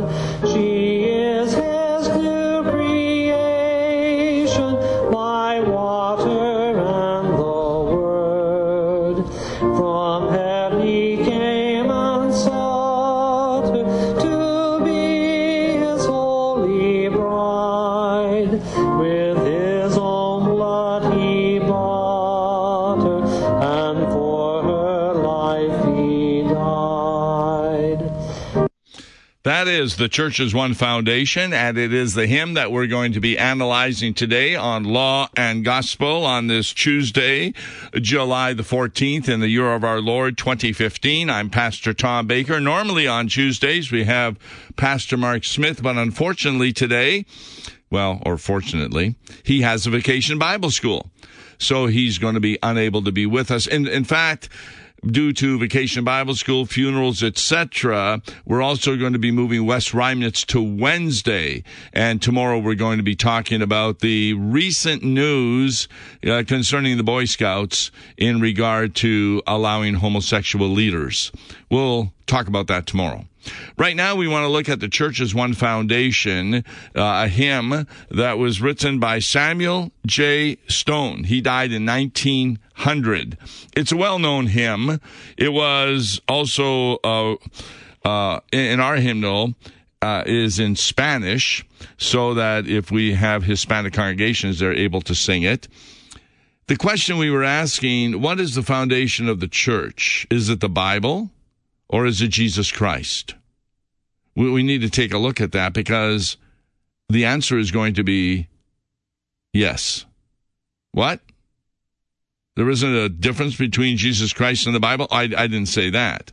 She is his new creation by water and the word. From heaven he came and sought her to be his holy bride. With his own blood he bought her, and for her life he died. That is the Church's One Foundation, and it is the hymn that we're going to be analyzing today on Law and Gospel on this Tuesday, July the 14th, in the year of our Lord, 2015. I'm Pastor Tom Baker. Normally on Tuesdays we have Pastor Mark Smith, but unfortunately today, or fortunately, he has a vacation Bible school. So he's going to be unable to be with us. In fact, due to Vacation Bible School, funerals, etc., we're also going to be moving West Reimnitz to Wednesday. And tomorrow we're going to be talking about the recent news concerning the Boy Scouts in regard to allowing homosexual leaders. We'll talk about that tomorrow. Right now, we want to look at the Church's One Foundation, a hymn that was written by Samuel J. Stone. He died in 1900. It's a well-known hymn. It was also, in our hymnal, is in Spanish, so that if we have Hispanic congregations, they're able to sing it. The question we were asking, what is the foundation of the church? Is it the Bible? Or is it Jesus Christ? We need to take a look at that, because the answer is going to be yes. What? There isn't a difference between Jesus Christ and the Bible? I didn't say that.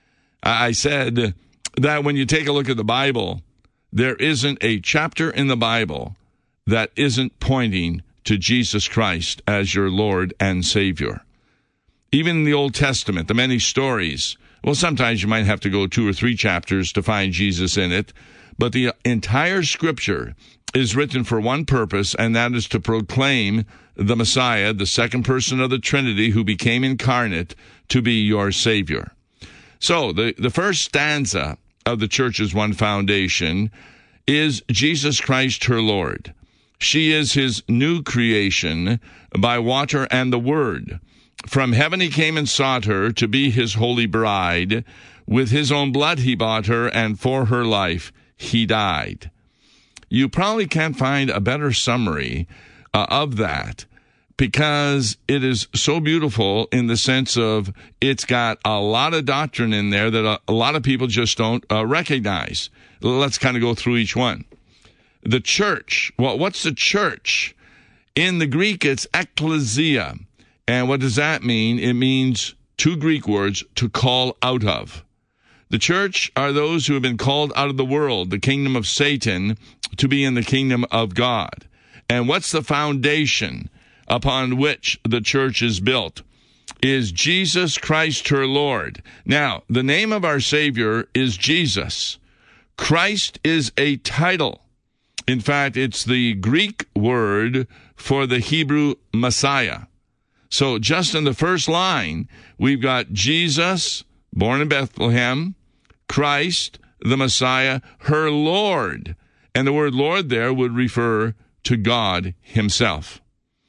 I said that when you take a look at the Bible, there isn't a chapter in the Bible that isn't pointing to Jesus Christ as your Lord and Savior. Even in the Old Testament, the many stories, well, sometimes you might have to go 2 or 3 chapters to find Jesus in it, but the entire Scripture is written for one purpose, and that is to proclaim the Messiah, the second person of the Trinity, who became incarnate to be your Savior. So the first stanza of the Church's One Foundation is Jesus Christ, her Lord. She is his new creation by water and the word. From heaven he came and sought her to be his holy bride. With his own blood he bought her, and for her life he died. You probably can't find a better summary of that, because it is so beautiful in the sense of it's got a lot of doctrine in there that a lot of people just don't recognize. Let's kind of go through each one. The church. Well, what's the church? In the Greek, it's ekklesia. And what does that mean? It means 2 Greek words, to call out of. The church are those who have been called out of the world, the kingdom of Satan, to be in the kingdom of God. And what's the foundation upon which the church is built? Is Jesus Christ, her Lord. Now, the name of our Savior is Jesus. Christ is a title. In fact, it's the Greek word for the Hebrew Messiah. So just in the first line, we've got Jesus, born in Bethlehem, Christ, the Messiah, her Lord. And the word Lord there would refer to God himself.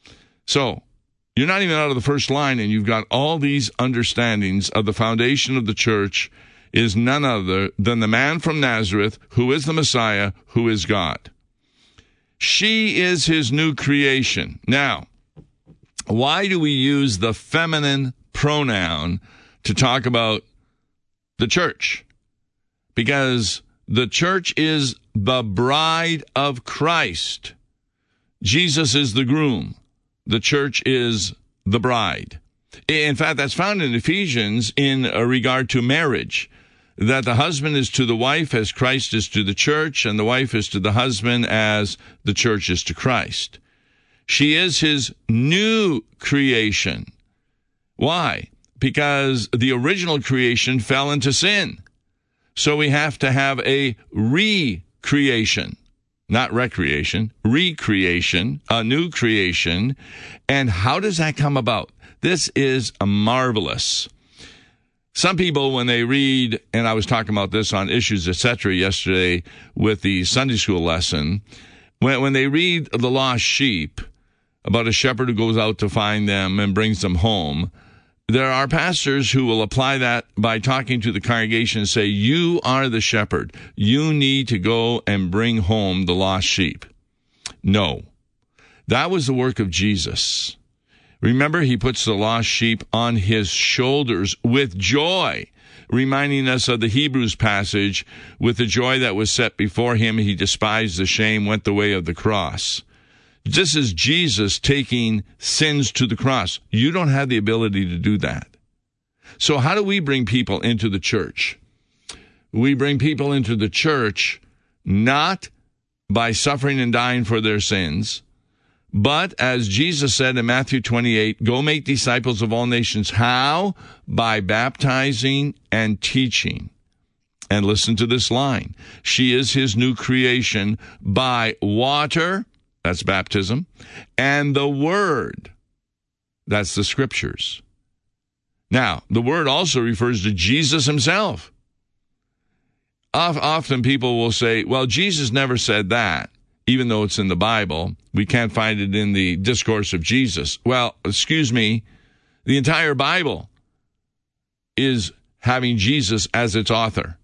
So you're not even out of the first line, and you've got all these understandings of the foundation of the church is none other than the man from Nazareth, who is the Messiah, who is God. She is his new creation. Now, why do we use the feminine pronoun to talk about the church? Because the church is the bride of Christ. Jesus is the groom. The church is the bride. In fact, that's found in Ephesians in regard to marriage, that the husband is to the wife as Christ is to the church, and the wife is to the husband as the church is to Christ. She is his new creation. Why? Because the original creation fell into sin. So we have to have a recreation, not recreation, recreation, a new creation. And how does that come about? This is marvelous. Some people, when they read, and I was talking about this on Issues, Etc. yesterday with the Sunday school lesson, when they read the lost sheep, about a shepherd who goes out to find them and brings them home, there are pastors who will apply that by talking to the congregation and say, you are the shepherd. You need to go and bring home the lost sheep. No, that was the work of Jesus. Remember, he puts the lost sheep on his shoulders with joy, reminding us of the Hebrews passage, with the joy that was set before him, he despised the shame, went the way of the cross. This is Jesus taking sins to the cross. You don't have the ability to do that. So how do we bring people into the church? We bring people into the church not by suffering and dying for their sins, but as Jesus said in Matthew 28, go make disciples of all nations. How? By baptizing and teaching. And listen to this line. She is his new creation by water, that's baptism, and the word, that's the scriptures. Now, the word also refers to Jesus himself. Often people will say, well, Jesus never said that, even though it's in the Bible. We can't find it in the discourse of Jesus. Well, excuse me, the entire Bible is having Jesus as its author.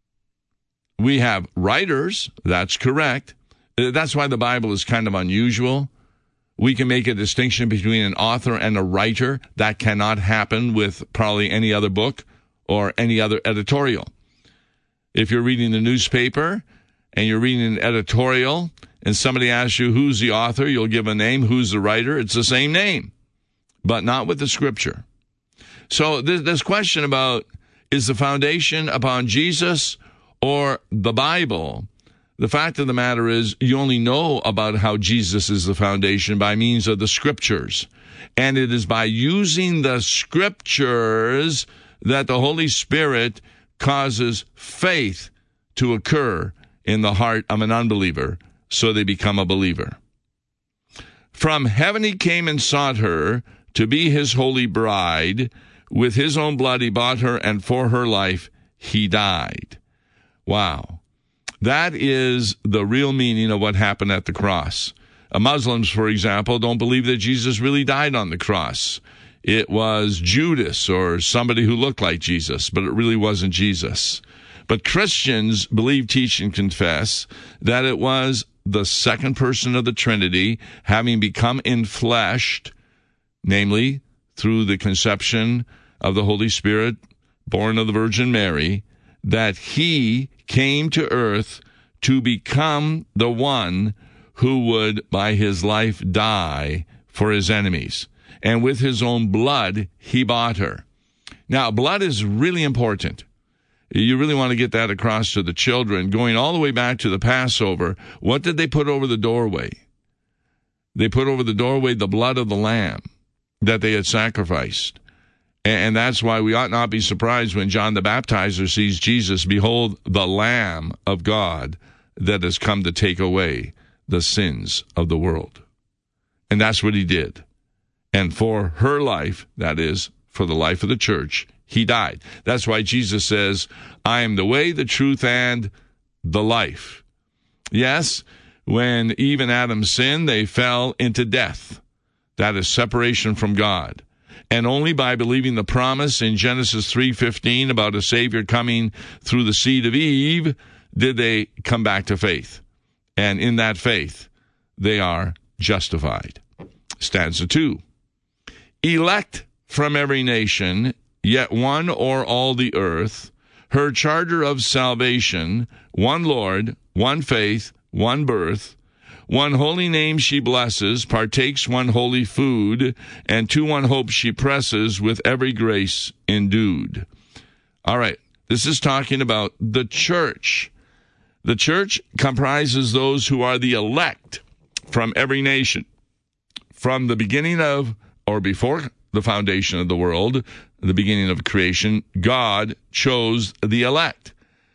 We have writers, that's correct. That's why the Bible is kind of unusual. We can make a distinction between an author and a writer. That cannot happen with probably any other book or any other editorial. If you're reading the newspaper and you're reading an editorial and somebody asks you who's the author, you'll give a name. Who's the writer? It's the same name, but not with the scripture. So this question about is the foundation upon Jesus or the Bible? The fact of the matter is you only know about how Jesus is the foundation by means of the scriptures. And it is by using the scriptures that the Holy Spirit causes faith to occur in the heart of an unbeliever, so they become a believer. From heaven he came and sought her to be his holy bride. With his own blood he bought her, and for her life he died. Wow. That is the real meaning of what happened at the cross. Muslims, for example, don't believe that Jesus really died on the cross. It was Judas or somebody who looked like Jesus, but it really wasn't Jesus. But Christians believe, teach, and confess that it was the second person of the Trinity, having become enfleshed, namely through the conception of the Holy Spirit, born of the Virgin Mary, that he came to earth to become the one who would, by his life, die for his enemies. And with his own blood, he bought her. Now, blood is really important. You really want to get that across to the children. Going all the way back to the Passover, what did they put over the doorway? They put over the doorway the blood of the lamb that they had sacrificed. And that's why we ought not be surprised when John the Baptizer sees Jesus, behold, the Lamb of God that has come to take away the sins of the world. And that's what he did. And for her life, that is, for the life of the church, he died. That's why Jesus says, I am the way, the truth, and the life. Yes, when Eve and Adam sinned, they fell into death. That is separation from God. And only by believing the promise in Genesis 3:15 about a Savior coming through the seed of Eve did they come back to faith. And in that faith, they are justified. Stanza 2. Elect from every nation, yet one o'er all the earth, her charter of salvation, one Lord, one faith, one birth, one holy name she blesses, partakes one holy food, and to one hope she presses with every grace endued. All right, this is talking about the church. The church comprises those who are the elect from every nation. From the beginning of, or before the foundation of the world, the beginning of creation, God chose the elect.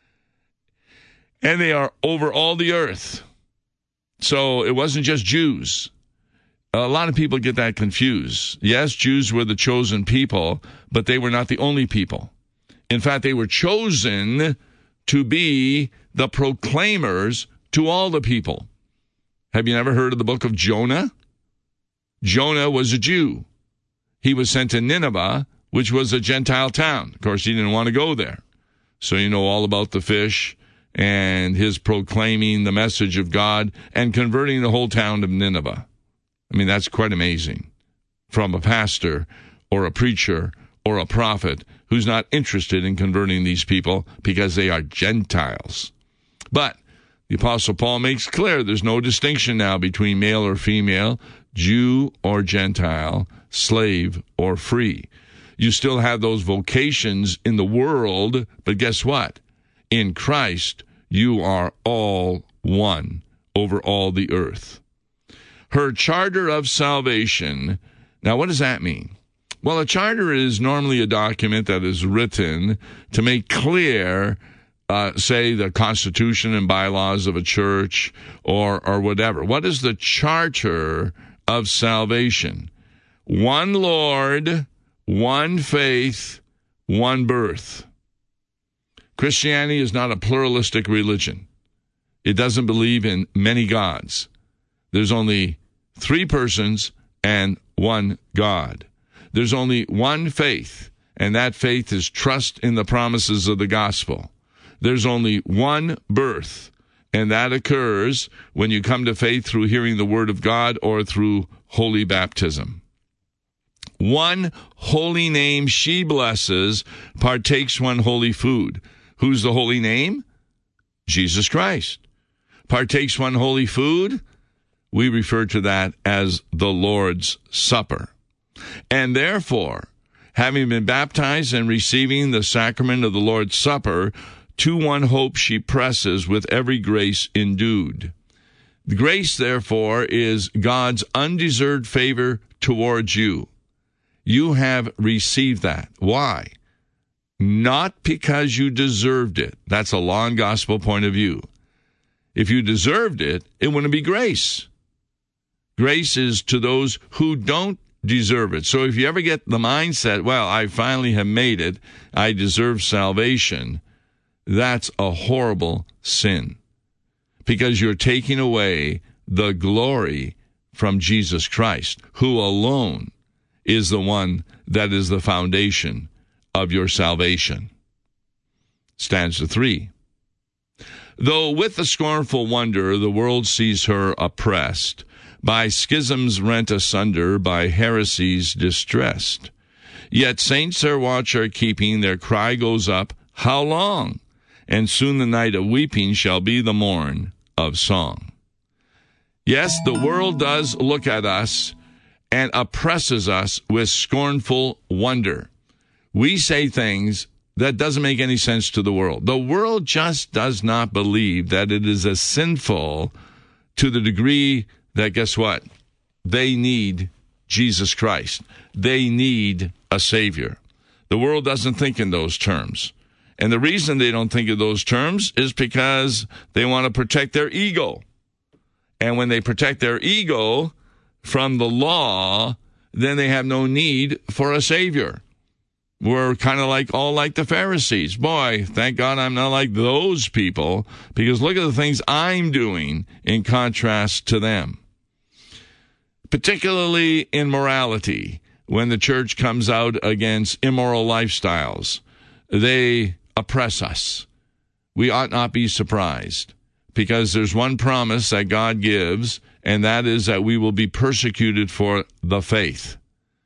And they are over all the earth. So it wasn't just Jews. A lot of people get that confused. Yes, Jews were the chosen people, but they were not the only people. In fact, they were chosen to be the proclaimers to all the people. Have you never heard of the book of Jonah? Jonah was a Jew. He was sent to Nineveh, which was a Gentile town. Of course, he didn't want to go there. So you know all about the fish and his proclaiming the message of God and converting the whole town of Nineveh. I mean, that's quite amazing. From a pastor or a preacher or a prophet who's not interested in converting these people because they are Gentiles. But the Apostle Paul makes clear there's no distinction now between male or female, Jew or Gentile, slave or free. You still have those vocations in the world, but guess what? In Christ, you are all one over all the earth. Her charter of salvation. Now, what does that mean? Well, a charter is normally a document that is written to make clear, say, the constitution and bylaws of a church or whatever. What is the charter of salvation? One Lord, one faith, one birth. Christianity is not a pluralistic religion. It doesn't believe in many gods. There's only three persons and one God. There's only one faith, and that faith is trust in the promises of the gospel. There's only one birth, and that occurs when you come to faith through hearing the word of God or through holy baptism. One holy name she blesses partakes one holy food. Who's the holy name? Jesus Christ. Partakes one holy food? We refer to that as the Lord's Supper. And therefore, having been baptized and receiving the sacrament of the Lord's Supper, to one hope she presses with every grace endued. The grace, therefore, is God's undeserved favor towards you. You have received that. Why? Not because you deserved it. That's a law and gospel point of view. If you deserved it, it wouldn't be grace. Grace is to those who don't deserve it. So if you ever get the mindset, well, I finally have made it, I deserve salvation, that's a horrible sin. Because you're taking away the glory from Jesus Christ, who alone is the one that is the foundation of your salvation. Stanza 3. Though with the scornful wonder the world sees her oppressed, by schisms rent asunder, by heresies distressed, yet saints their watch are keeping, their cry goes up, how long? And soon the night of weeping shall be the morn of song. Yes, the world does look at us and oppresses us with scornful wonder. We say things that doesn't make any sense to the world. The world just does not believe that it is as sinful to the degree that, guess what? They need Jesus Christ. They need a Savior. The world doesn't think in those terms. And the reason they don't think in those terms is because they want to protect their ego. And when they protect their ego from the law, then they have no need for a Savior. We're kind of like the Pharisees. Boy, thank God I'm not like those people, because look at the things I'm doing in contrast to them. Particularly in morality, when the church comes out against immoral lifestyles, they oppress us. We ought not be surprised, because there's one promise that God gives, and that is that we will be persecuted for the faith.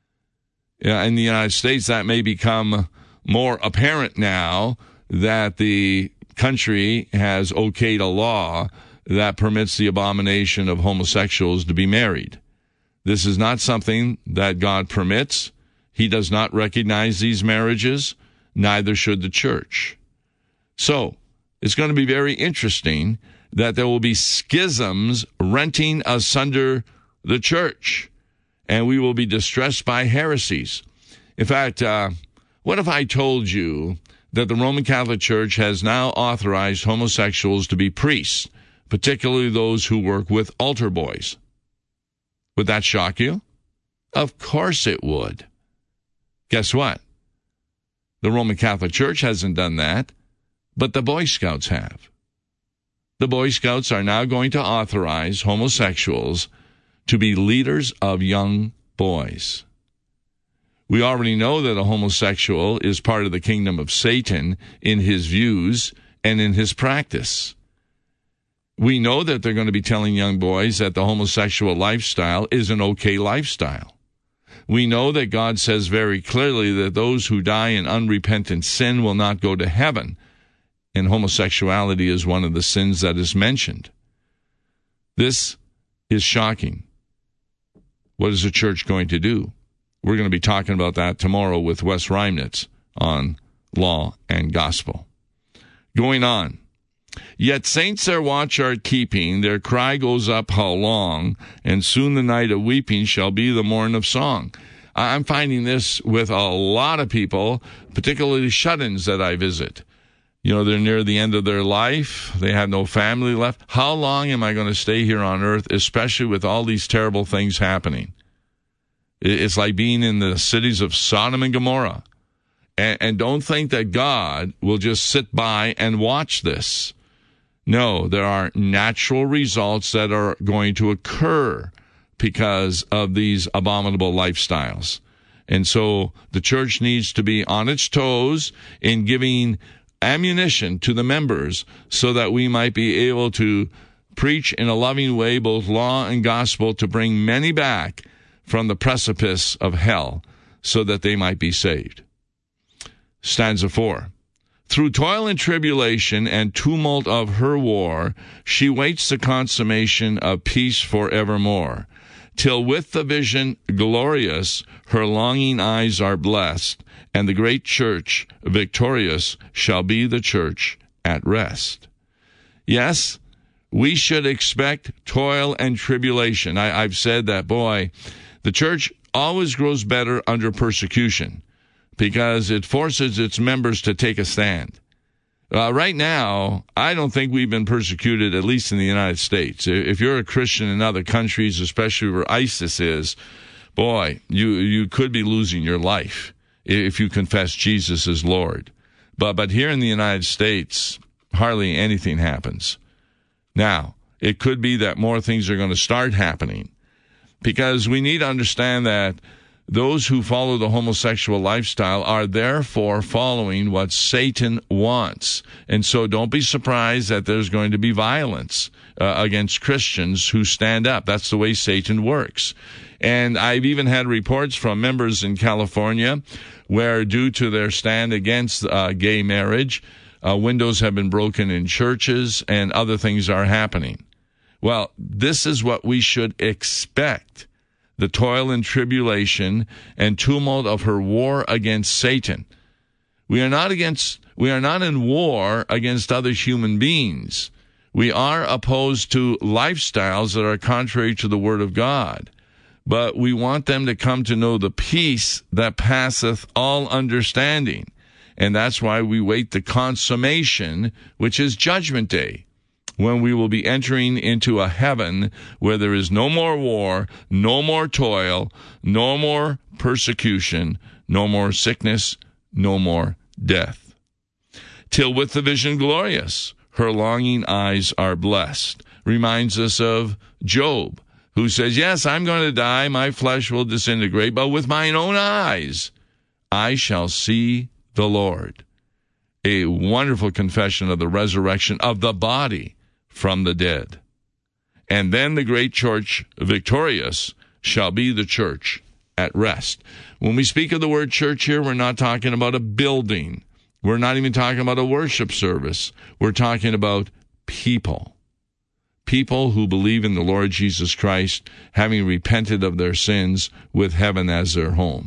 In the United States, that may become more apparent now that the country has okayed a law that permits the abomination of homosexuals to be married. This is not something that God permits. He does not recognize these marriages, neither should the church. So, it's going to be very interesting that there will be schisms renting asunder the church, and we will be distressed by heresies. In fact, what if I told you that the Roman Catholic Church has now authorized homosexuals to be priests, particularly those who work with altar boys? Would that shock you? Of course it would. Guess what? The Roman Catholic Church hasn't done that, but the Boy Scouts have. The Boy Scouts are now going to authorize homosexuals to be leaders of young boys. We already know that a homosexual is part of the kingdom of Satan in his views and in his practice. We know that they're going to be telling young boys that the homosexual lifestyle is an okay lifestyle. We know that God says very clearly that those who die in unrepentant sin will not go to heaven, and homosexuality is one of the sins that is mentioned. This is shocking. What is the church going to do? We're going to be talking about that tomorrow with Wes Reimnitz on Law and Gospel. Going on. Yet saints their watch are keeping, their cry goes up how long, and soon the night of weeping shall be the morn of song. I'm finding this with a lot of people, particularly shut-ins that I visit. You know, they're near the end of their life. They have no family left. How long am I going to stay here on earth, especially with all these terrible things happening? It's like being in the cities of Sodom and Gomorrah. And don't think that God will just sit by and watch this. No, there are natural results that are going to occur because of these abominable lifestyles. And so the church needs to be on its toes in giving ammunition to the members so that we might be able to preach in a loving way both law and gospel to bring many back from the precipice of hell so that they might be saved. Stanza 4. Through toil and tribulation and tumult of her war, she waits the consummation of peace forevermore. Till with the vision glorious, her longing eyes are blessed, and the great church victorious shall be the church at rest. Yes, we should expect toil and tribulation. I've said that, boy, the church always grows better under persecution, because it forces its members to take a stand. Right now, I don't think we've been persecuted, at least in the United States. If you're a Christian in other countries, especially where ISIS is, boy, you could be losing your life if you confess Jesus as Lord. But here in the United States, hardly anything happens. Now, it could be that more things are going to start happening, because we need to understand that those who follow the homosexual lifestyle are therefore following what Satan wants. And so don't be surprised that there's going to be violence against Christians who stand up. That's the way Satan works. And I've even had reports from members in California where, due to their stand against gay marriage, windows have been broken in churches and other things are happening. Well, this is what we should expect. The toil and tribulation and tumult of her war against Satan. We are not in war against other human beings. We are opposed to lifestyles that are contrary to the Word of God. But we want them to come to know the peace that passeth all understanding. And that's why we wait the consummation, which is Judgment Day, when we will be entering into a heaven where there is no more war, no more toil, no more persecution, no more sickness, no more death. Till with the vision glorious, her longing eyes are blessed. Reminds us of Job, who says, yes, I'm going to die, my flesh will disintegrate, but with mine own eyes I shall see the Lord. A wonderful confession of the resurrection of the body from the dead. And then the great church victorious shall be the church at rest. When we speak of the word church here, we're not talking about a building. We're not even talking about a worship service. We're talking about people. People who believe in the Lord Jesus Christ, having repented of their sins, with heaven as their home.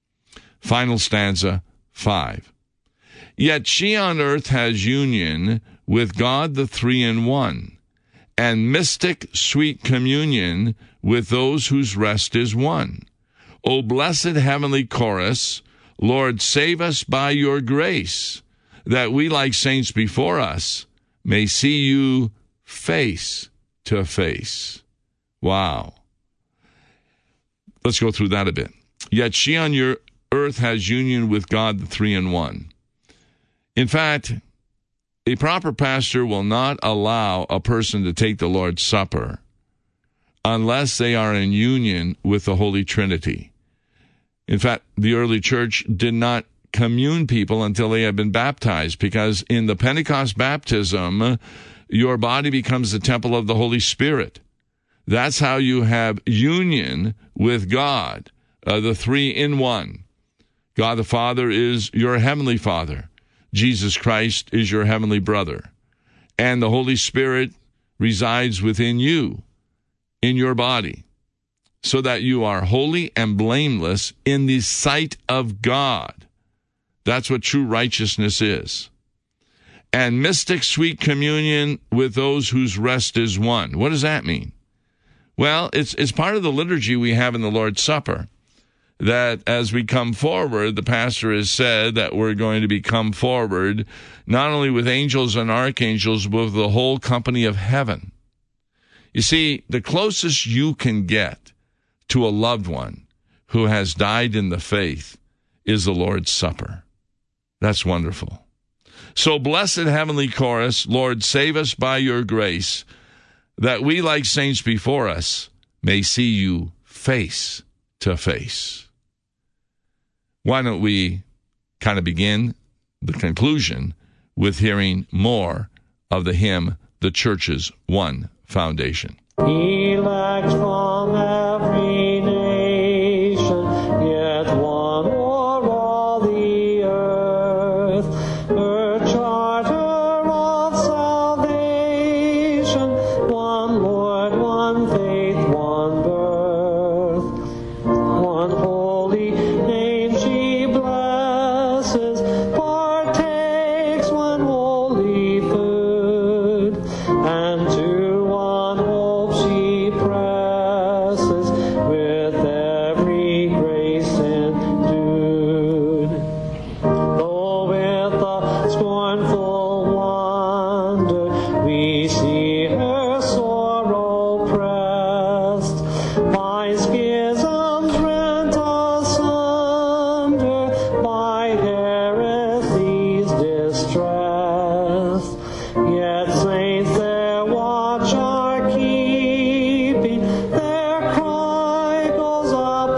Final stanza 5. Yet she on earth has union with God the Three-in-One, and mystic sweet communion with those whose rest is won. O blessed heavenly chorus, Lord, save us by your grace, that we, like saints before us, may see you face to face. Wow. Let's go through that a bit. Yet she on earth has union with God, the three in one. In fact, a proper pastor will not allow a person to take the Lord's Supper unless they are in union with the Holy Trinity. In fact, the early church did not commune people until they had been baptized, because in the Pentecost baptism, your body becomes the temple of the Holy Spirit. That's how you have union with God, the three in one. God the Father is your heavenly Father. Jesus Christ is your heavenly brother. And the Holy Spirit resides within you, in your body, so that you are holy and blameless in the sight of God. That's what true righteousness is. And mystic sweet communion with those whose rest is one. What does that mean? Well, it's part of the liturgy we have in the Lord's Supper, that as we come forward, the pastor has said that we're going to come forward not only with angels and archangels, but with the whole company of heaven. You see, the closest you can get to a loved one who has died in the faith is the Lord's Supper. That's wonderful. So, blessed heavenly chorus, Lord, save us by your grace, that we, like saints before us, may see you face to face. Why don't we kind of begin the conclusion with hearing more of the hymn, The Church's One Foundation. Elect from every nation, yet one o'er all the earth, her charter of salvation, one Lord, one faith, one birth, one holy name she blesses, partakes one holy food, and to one hope she presses, with every grace endued. Though with a scornful wonder we see her sorrow pressed, by schisms rent asunder, by heresies distressed, yet saints their watch are keeping, their cry goes up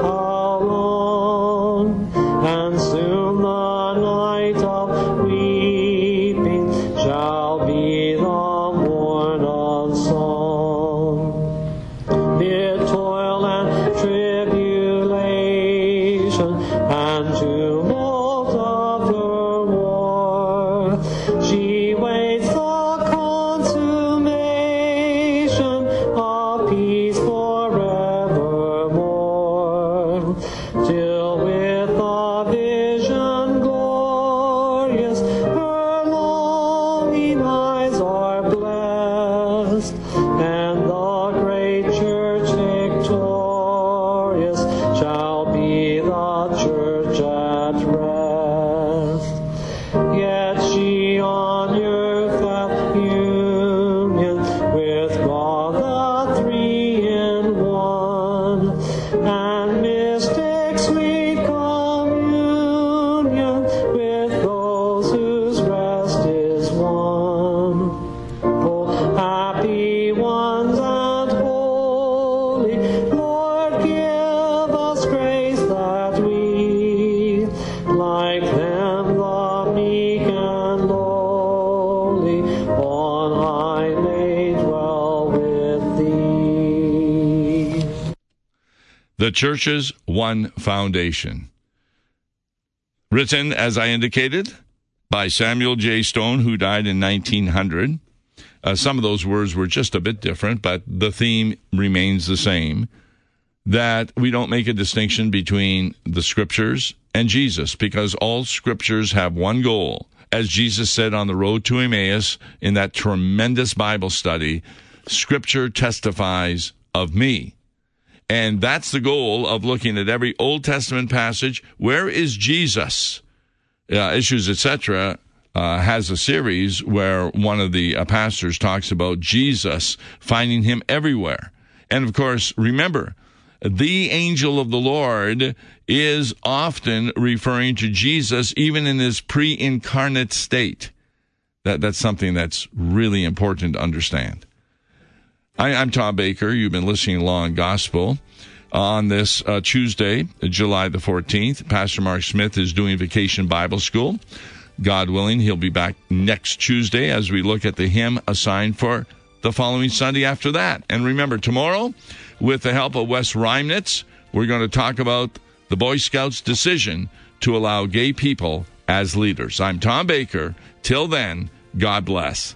alone, and soon the night of weeping shall be the morn of song. Mid toil and tribulation and tumult of her war, she waits the consummation of peace forevermore, till with a vision glorious her longing eyes are blessed, and the great church victorious shall be the church at rest. Yet she on earth hath union with God the three in one, and mystic sweet communion with those whose rest is one. Oh, happy ones and holy, Lord, give us grace that we, like them, the meek and lowly, on high may dwell with thee. The Church's One Foundation. Written, as I indicated, by Samuel J. Stone, who died in 1900. Some of those words were just a bit different, but the theme remains the same, that we don't make a distinction between the Scriptures and Jesus, because all Scriptures have one goal. As Jesus said on the road to Emmaus in that tremendous Bible study, Scripture testifies of me. And that's the goal of looking at every Old Testament passage. Where is Jesus? Issues, etc., has a series where one of the pastors talks about Jesus, finding him everywhere. And of course, remember, the angel of the Lord is often referring to Jesus, even in his pre-incarnate state. That's something that's really important to understand. I'm Tom Baker. You've been listening to Law and Gospel. On this Tuesday, July the 14th, Pastor Mark Smith is doing Vacation Bible School. God willing, he'll be back next Tuesday as we look at the hymn assigned for the following Sunday after that. And remember, tomorrow, with the help of Wes Reimnitz, we're going to talk about the Boy Scouts' decision to allow gay people as leaders. I'm Tom Baker. Till then, God bless.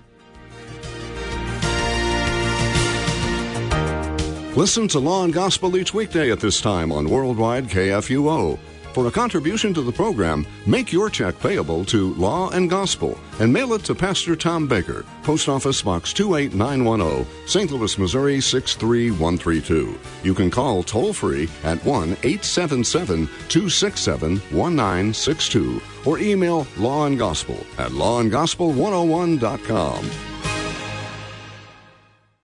Listen to Law and Gospel each weekday at this time on Worldwide KFUO. For a contribution to the program, make your check payable to Law and Gospel and mail it to Pastor Tom Baker, Post Office Box 28910, St. Louis, Missouri 63132. You can call toll-free at 1-877-267-1962 or email lawandgospel@lawandgospel101.com.